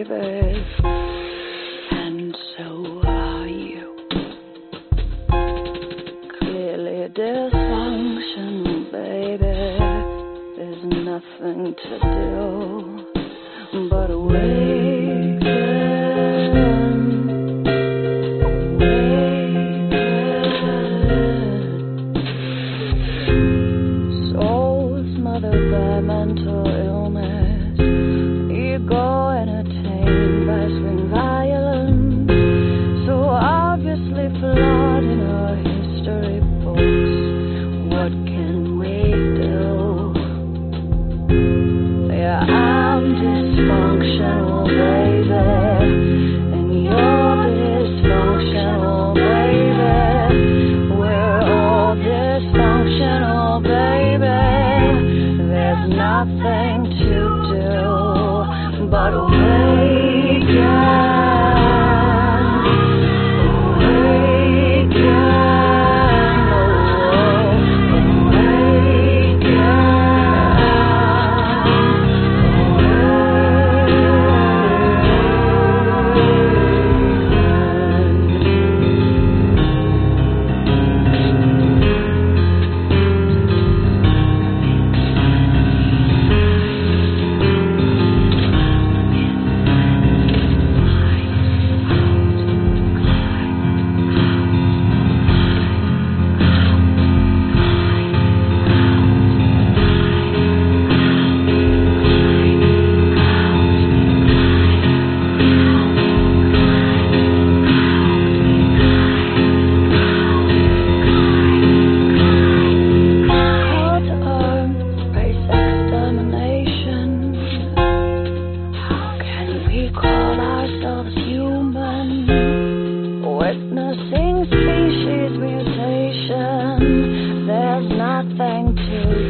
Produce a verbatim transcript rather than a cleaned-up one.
baby, and so are you. Clearly dysfunctional, baby. There's nothing to do but awaken, awaken. Souls smothered by mental illness, ego entertained by swing violence, so obviously flawed in our history books. What can we do? Yeah, I'm dysfunctional, baby, and you're dysfunctional, baby. We're all dysfunctional, baby. There's nothing to do but awaken. Witnessing species mutation, there's nothing to